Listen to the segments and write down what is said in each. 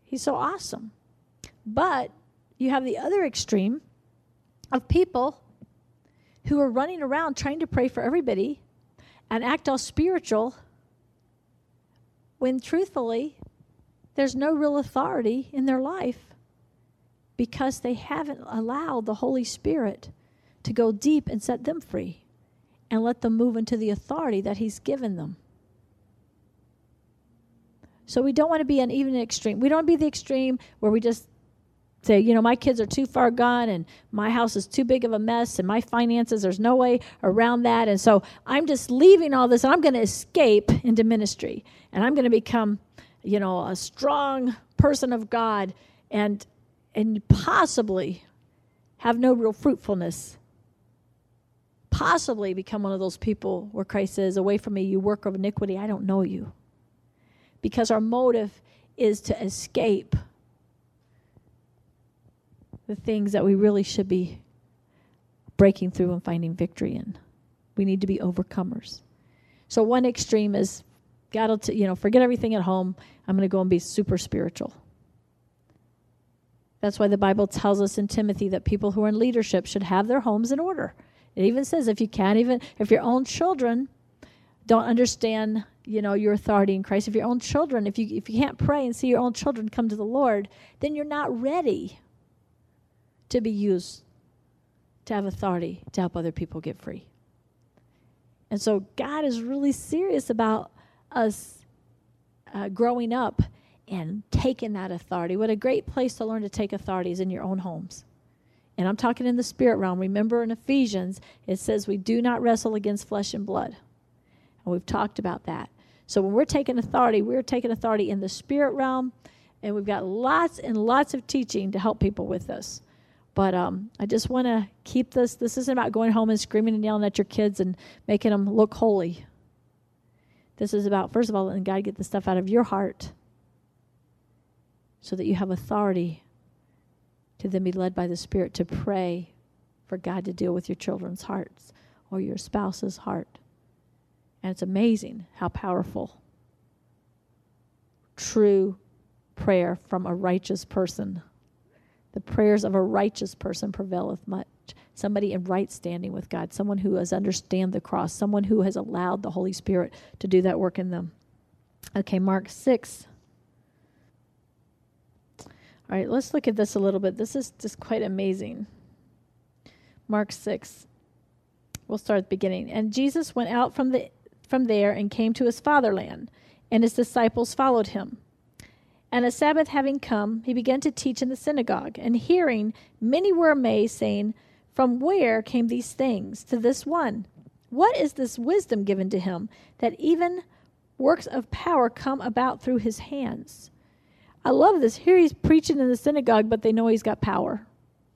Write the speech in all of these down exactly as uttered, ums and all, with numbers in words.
He's so awesome. But you have the other extreme of people who are running around trying to pray for everybody and act all spiritual when truthfully there's no real authority in their life because they haven't allowed the Holy Spirit to go deep and set them free and let them move into the authority that he's given them. So we don't want to be an even extreme. We don't want to be the extreme where we just say, you know, my kids are too far gone and my house is too big of a mess and my finances, there's no way around that. And so I'm just leaving all this and I'm going to escape into ministry. And I'm going to become, you know, a strong person of God and and possibly have no real fruitfulness. Possibly become one of those people where Christ says, away from me, you worker of iniquity, I don't know you. Because our motive is to escape the things that we really should be breaking through and finding victory in. We need to be overcomers. So one extreme is, God will, t- you know, forget everything at home. I'm going to go and be super spiritual. That's why the Bible tells us in Timothy that people who are in leadership should have their homes in order. It even says if you can't even, if your own children don't understand, you know, your authority in Christ, if your own children, if you if you can't pray and see your own children come to the Lord, then you're not ready to be used to have authority to help other people get free. And so God is really serious about us uh, growing up and taking that authority. What a great place to learn to take authority is in your own homes. And I'm talking in the spirit realm. Remember in Ephesians, it says we do not wrestle against flesh and blood. And we've talked about that. So when we're taking authority, we're taking authority in the spirit realm. And we've got lots and lots of teaching to help people with this. But um, I just want to keep this. This isn't about going home and screaming and yelling at your kids and making them look holy. This is about, first of all, letting God get the stuff out of your heart so that you have authority to then be led by the Spirit to pray for God to deal with your children's hearts or your spouse's heart. And it's amazing how powerful true prayer from a righteous person. The prayers of a righteous person prevaileth much. Somebody in right standing with God, someone who has understand the cross, someone who has allowed the Holy Spirit to do that work in them. Okay, Mark six. All right, let's look at this a little bit. This is just quite amazing. Mark six. We'll start at the beginning. And Jesus went out from the from there and came to his fatherland, and his disciples followed him. And a Sabbath having come, he began to teach in the synagogue. And hearing, many were amazed, saying, from where came these things to this one? What is this wisdom given to him, that even works of power come about through his hands? I love this. Here he's preaching in the synagogue, but they know he's got power.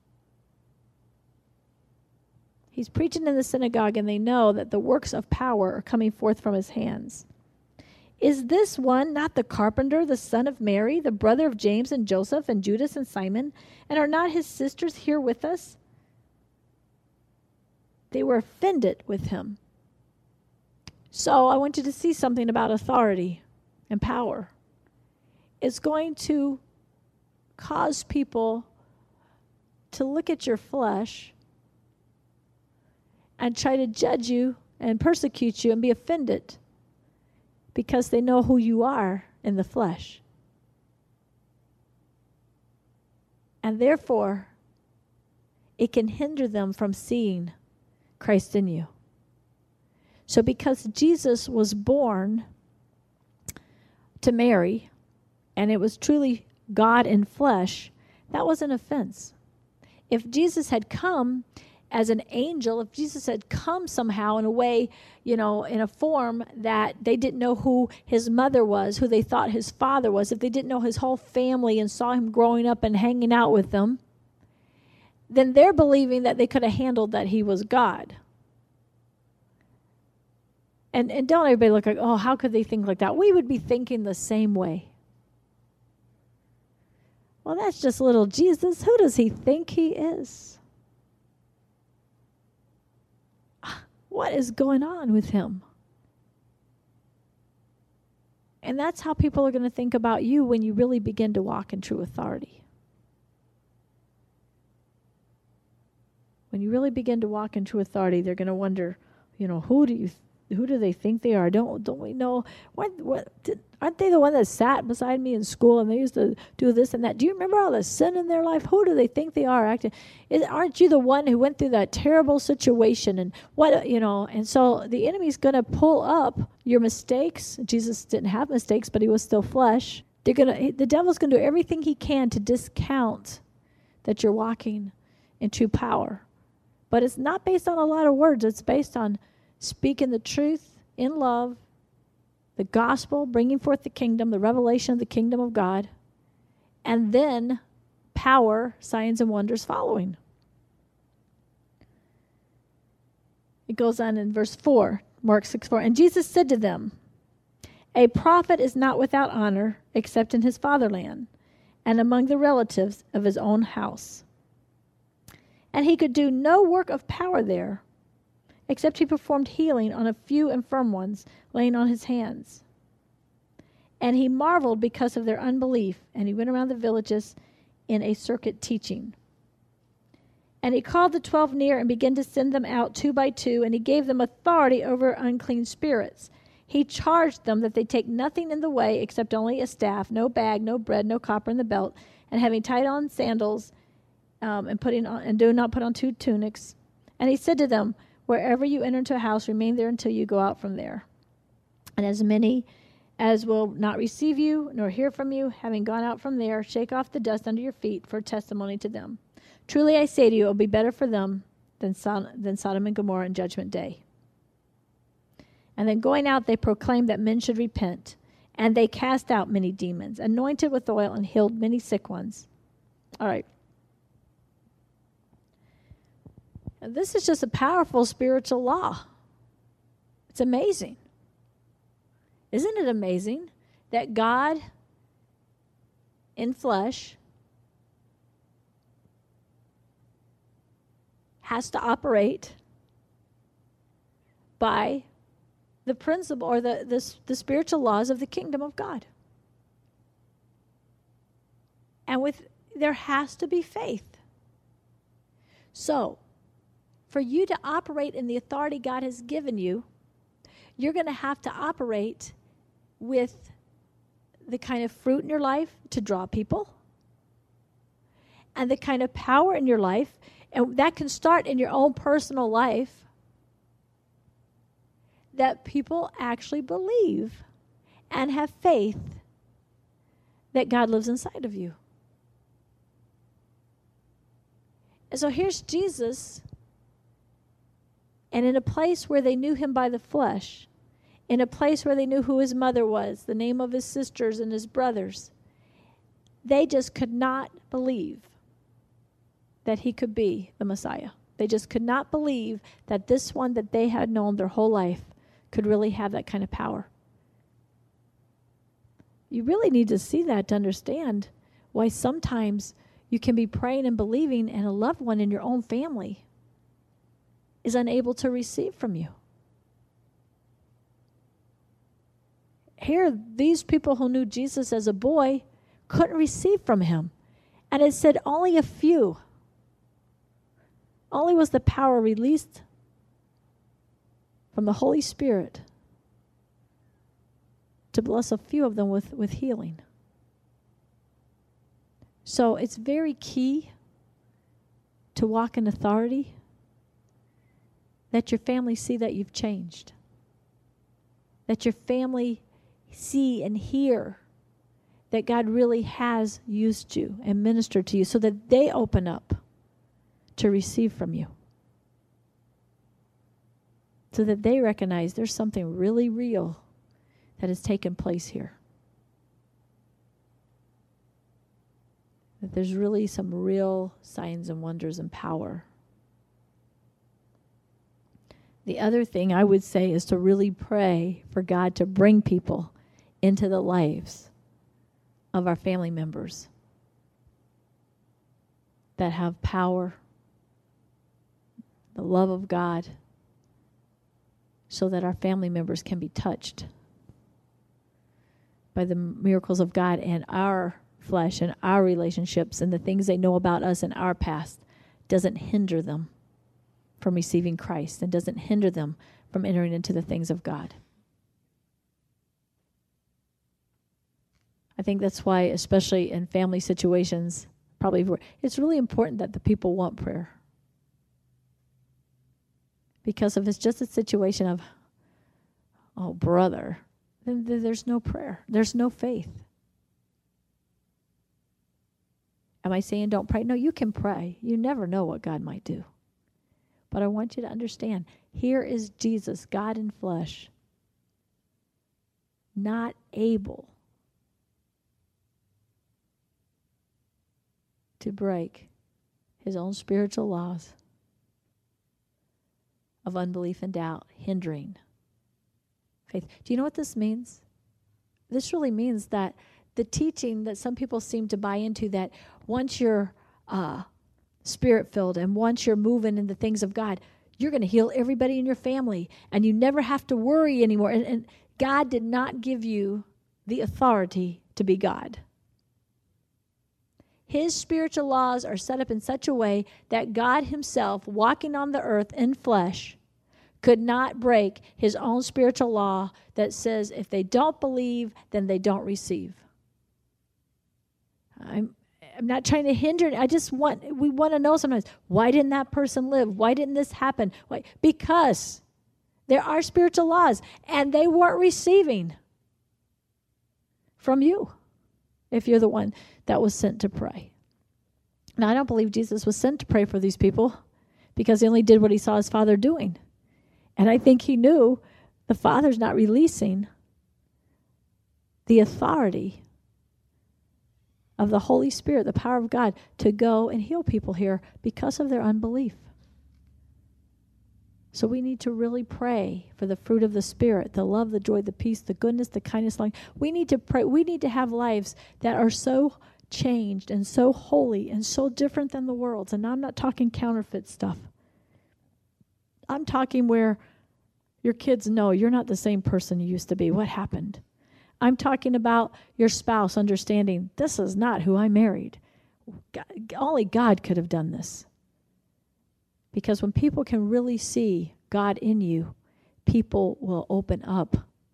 He's preaching in the synagogue, and they know that the works of power are coming forth from his hands. Is this one not the carpenter, the son of Mary, the brother of James and Joseph and Judas and Simon? And are not his sisters here with us? They were offended with him. So I want you to see something about authority and power. It's going to cause people to look at your flesh and try to judge you and persecute you and be offended because they know who you are in the flesh. And therefore, it can hinder them from seeing Christ in you. So because Jesus was born to Mary, and it was truly God in flesh, that was an offense. If Jesus had come as an angel, if Jesus had come somehow in a way, you know, in a form that they didn't know who his mother was, who they thought his father was, if they didn't know his whole family and saw him growing up and hanging out with them, then they're believing that they could have handled that he was God. And and don't everybody look like, oh, how could they think like that? We would be thinking the same way. Well, that's just little Jesus. Who does he think he is? What is going on with him? And that's how people are going to think about you when you really begin to walk in true authority. When you really begin to walk in true authority, they're going to wonder, you know, who do you, who do they think they are? Don't don't we know? What what? Did, aren't they the one that sat beside me in school and they used to do this and that? Do you remember all the sin in their life? Who do they think they are acting? Is, aren't you the one who went through that terrible situation and what you know? And so the enemy's going to pull up your mistakes. Jesus didn't have mistakes, but he was still flesh. They're gonna. The devil's going to do everything he can to discount that you're walking in true power. But it's not based on a lot of words. It's based on speaking the truth in love, the gospel, bringing forth the kingdom, the revelation of the kingdom of God, and then power, signs, and wonders following. It goes on in verse four, Mark six four. And Jesus said to them, a prophet is not without honor except in his fatherland and among the relatives of his own house. And he could do no work of power there, except he performed healing on a few infirm ones, laying on his hands. And he marveled because of their unbelief, and he went around the villages in a circuit teaching. And he called the twelve near and began to send them out two by two, and he gave them authority over unclean spirits. He charged them that they take nothing in the way except only a staff, no bag, no bread, no copper in the belt, and having tied on sandals, Um, and putting on, and do not put on two tunics. And he said to them, wherever you enter into a house, remain there until you go out from there. And as many as will not receive you, nor hear from you, having gone out from there, shake off the dust under your feet for testimony to them. Truly I say to you, it will be better for them than, Sod- than Sodom and Gomorrah in judgment day. And then going out, they proclaimed that men should repent. And they cast out many demons, anointed with oil, and healed many sick ones. All right. And this is just a powerful spiritual law. It's amazing. Isn't it amazing that God in flesh has to operate by the principle or the, the, the spiritual laws of the kingdom of God? And with there has to be faith. So, for you to operate in the authority God has given you, you're going to have to operate with the kind of fruit in your life to draw people and the kind of power in your life. And that can start in your own personal life that people actually believe and have faith that God lives inside of you. And so here's Jesus. And in a place where they knew him by the flesh, in a place where they knew who his mother was, the name of his sisters and his brothers, they just could not believe that he could be the Messiah. They just could not believe that this one that they had known their whole life could really have that kind of power. You really need to see that to understand why sometimes you can be praying and believing and a loved one in your own family is unable to receive from you. Here, these people who knew Jesus as a boy couldn't receive from him. And it said only a few. Only was the power released from the Holy Spirit to bless a few of them with, with healing. So it's very key to walk in authority that your family see that you've changed. That your family see and hear that God really has used you and ministered to you so that they open up to receive from you. So that they recognize there's something really real that has taken place here. That there's really some real signs and wonders and power. The other thing I would say is to really pray for God to bring people into the lives of our family members that have power, the love of God, so that our family members can be touched. by the miracles of God and our flesh and our relationships and the things they know about us and our past doesn't hinder them from receiving Christ and doesn't hinder them from entering into the things of God. I think that's why, especially in family situations, probably it's really important that the people want prayer. Because if it's just a situation of, oh, brother, then there's no prayer. There's no faith. Am I saying don't pray? No, you can pray. You never know what God might do. But I want you to understand, here is Jesus, God in flesh, not able to break his own spiritual laws of unbelief and doubt, hindering faith. Do you know what this means? This really means that the teaching that some people seem to buy into, that once you're uh, spirit-filled and once you're moving in the things of God, you're going to heal everybody in your family and you never have to worry anymore. And, and God did not give you the authority to be God. His spiritual laws are set up in such a way that God himself, walking on the earth in flesh, could not break his own spiritual law that says if they don't believe, then they don't receive. I'm, I'm not trying to hinder. I just want, we want to know sometimes, why didn't that person live? Why didn't this happen? Why? Because there are spiritual laws, and they weren't receiving from you if you're the one that was sent to pray. Now, I don't believe Jesus was sent to pray for these people because he only did what he saw his Father doing. And I think he knew the Father's not releasing the authority of the Holy Spirit, the power of God, to go and heal people here because of their unbelief. So we need to really pray for the fruit of the Spirit, the love, the joy, the peace, the goodness, the kindness, long. We need to pray. We need to have lives that are so changed and so holy and so different than the world's. And I'm not talking counterfeit stuff. I'm talking where your kids know you're not the same person you used to be. What happened? I'm talking about your spouse understanding this is not who I married. God, only God could have done this. Because when people can really see God in you, people will open up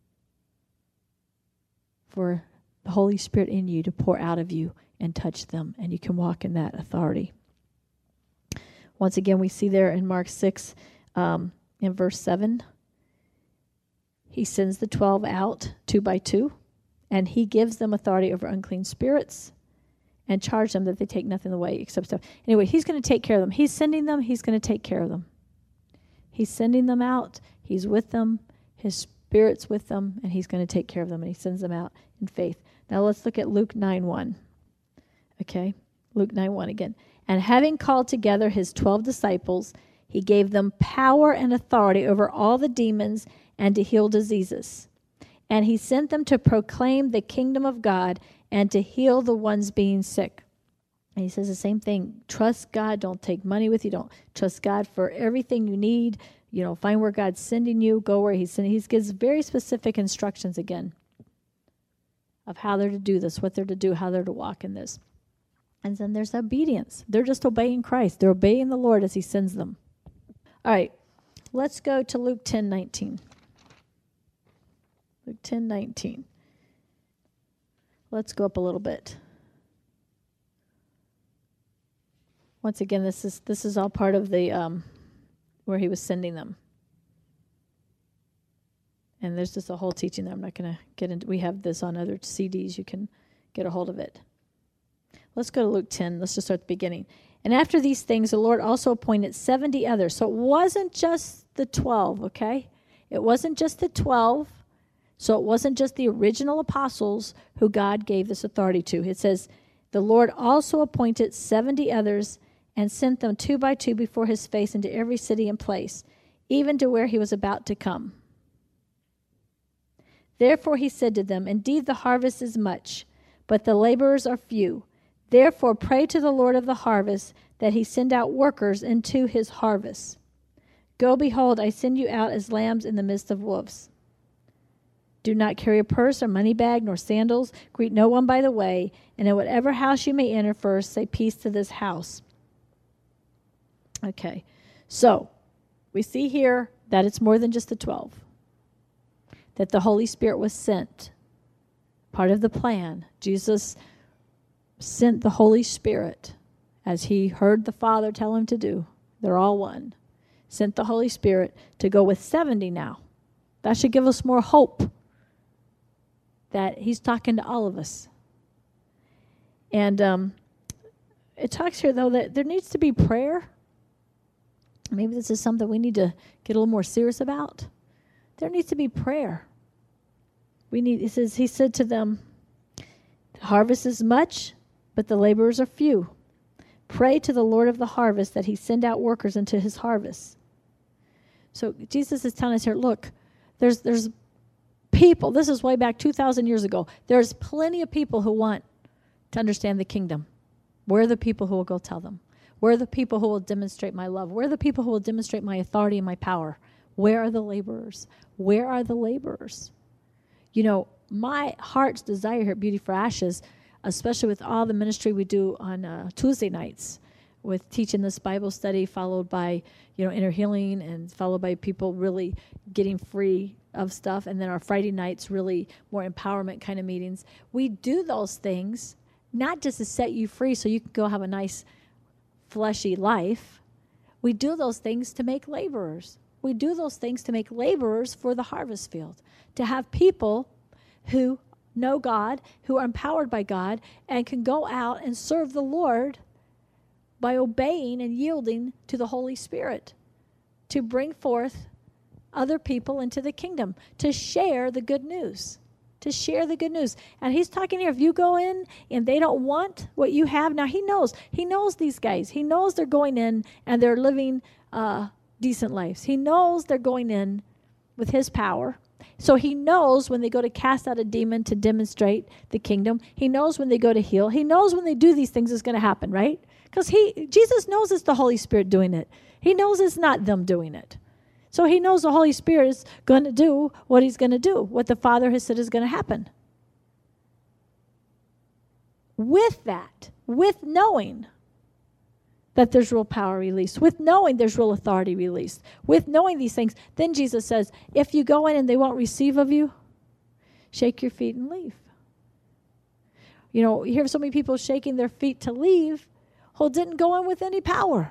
for the Holy Spirit in you to pour out of you and touch them, and you can walk in that authority. Once again, we see there in Mark six, um, in verse seven, he sends the twelve out two by two, and he gives them authority over unclean spirits and charge them that they take nothing away except stuff. Anyway, he's going to take care of them. He's sending them. He's going to take care of them. He's sending them out. He's with them. His Spirit's with them, and he's going to take care of them, and he sends them out in faith. Now let's look at Luke nine one. Okay, Luke nine one again. And having called together his twelve disciples, he gave them power and authority over all the demons and to heal diseases. And he sent them to proclaim the kingdom of God and to heal the ones being sick. And he says the same thing. Trust God. Don't take money with you. Don't trust God for everything you need. You know, find where God's sending you. Go where he's sending. He gives very specific instructions again of how they're to do this, what they're to do, how they're to walk in this. And then there's obedience. They're just obeying Christ. They're obeying the Lord as he sends them. All right, let's go to Luke ten nineteen. Luke ten nineteen. Let's go up a little bit. Once again, this is this is all part of the um, where he was sending them. And there's just a whole teaching that I'm not going to get into. We have this on other C Ds. You can get a hold of it. Let's go to Luke ten. Let's just start at the beginning. And after these things, the Lord also appointed seventy others. So it wasn't just the twelve, okay? It wasn't just the twelve. So it wasn't just the original apostles who God gave this authority to. It says, the Lord also appointed seventy others and sent them two by two before his face into every city and place, even to where he was about to come. Therefore he said to them, indeed the harvest is much, but the laborers are few. Therefore pray to the Lord of the harvest that he send out workers into his harvest. Go, behold, I send you out as lambs in the midst of wolves. Do not carry a purse or money bag nor sandals. Greet no one by the way. And in whatever house you may enter first, say peace to this house. Okay, so we see here that it's more than just the twelve. That the Holy Spirit was sent. Part of the plan. Jesus sent the Holy Spirit as he heard the Father tell him to do. They're all one. Sent the Holy Spirit to go with seventy now. That should give us more hope that he's talking to all of us. And um, it talks here, though, that there needs to be prayer. Maybe this is something we need to get a little more serious about. There needs to be prayer. We need. It says, he said to them, the harvest is much, but the laborers are few. Pray to the Lord of the harvest that he send out workers into his harvest. So Jesus is telling us here, look, there's there's people, this is way back two thousand years ago. There's plenty of people who want to understand the kingdom. Where are the people who will go tell them? Where are the people who will demonstrate my love? Where are the people who will demonstrate my authority and my power? Where are the laborers? Where are the laborers? You know, my heart's desire here at Beauty for Ashes, especially with all the ministry we do on uh, Tuesday nights, with teaching this Bible study, followed by, you know, inner healing, and followed by people really getting free of stuff, and then our Friday nights really more empowerment kind of meetings. We do those things not just to set you free so you can go have a nice fleshy life. We do those things to make laborers. We do those things to make laborers for the harvest field, to have people who know God, who are empowered by God, and can go out and serve the Lord by obeying and yielding to the Holy Spirit, to bring forth other people into the kingdom, to share the good news, to share the good news. And he's talking here, if you go in and they don't want what you have, now he knows, he knows these guys. He knows they're going in and they're living uh, decent lives. He knows they're going in with his power. So he knows when they go to cast out a demon to demonstrate the kingdom. He knows when they go to heal. He knows when they do these things is going to happen, right? Because he, Jesus knows it's the Holy Spirit doing it. He knows it's not them doing it. So he knows the Holy Spirit is going to do what he's going to do, what the Father has said is going to happen. With that, with knowing that there's real power released, with knowing there's real authority released, with knowing these things, then Jesus says, if you go in and they won't receive of you, shake your feet and leave. You know, you hear so many people shaking their feet to leave, who didn't go in with any power.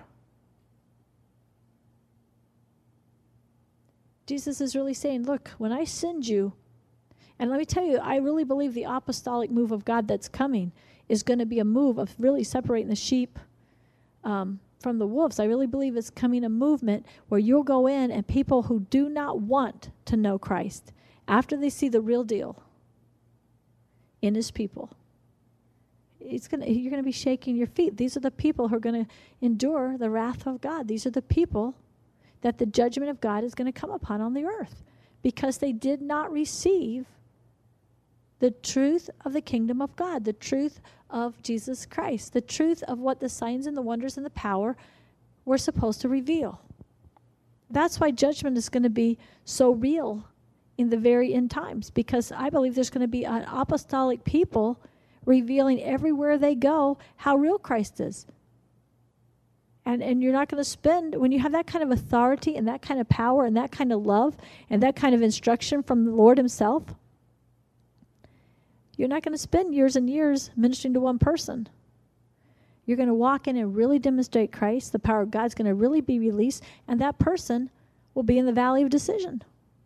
Jesus is really saying, look, when I send you, and let me tell you, I really believe the apostolic move of God that's coming is going to be a move of really separating the sheep um, from the wolves. I really believe it's coming a movement where you'll go in and people who do not want to know Christ, after they see the real deal in his people, it's gonna, you're going to be shaking your feet. These are the people who are going to endure the wrath of God. These are the people that the judgment of God is going to come upon on the earth because they did not receive the truth of the kingdom of God, the truth of Jesus Christ, the truth of what the signs and the wonders and the power were supposed to reveal. That's why judgment is going to be so real in the very end times, because I believe there's going to be an apostolic people revealing everywhere they go how real Christ is. And and you're not going to spend, when you have that kind of authority and that kind of power and that kind of love and that kind of instruction from the Lord himself, you're not going to spend years and years ministering to one person. You're going to walk in and really demonstrate Christ. The power of God's going to really be released, and that person will be in the valley of decision.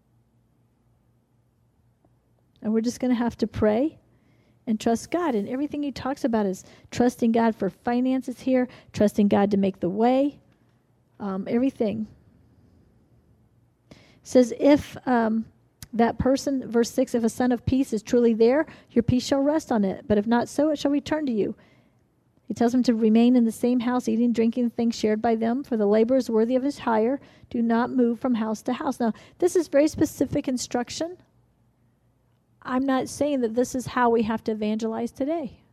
And we're just going to have to pray and trust God. And everything he talks about is trusting God for finances here, trusting God to make the way, um, everything. It says, if um, that person, verse six, if a son of peace is truly there, your peace shall rest on it. But if not so, it shall return to you. He tells them to remain in the same house, eating, drinking things shared by them, for the labor is worthy of his hire. Do not move from house to house. Now, this is very specific instruction. I'm not saying that this is how we have to evangelize today.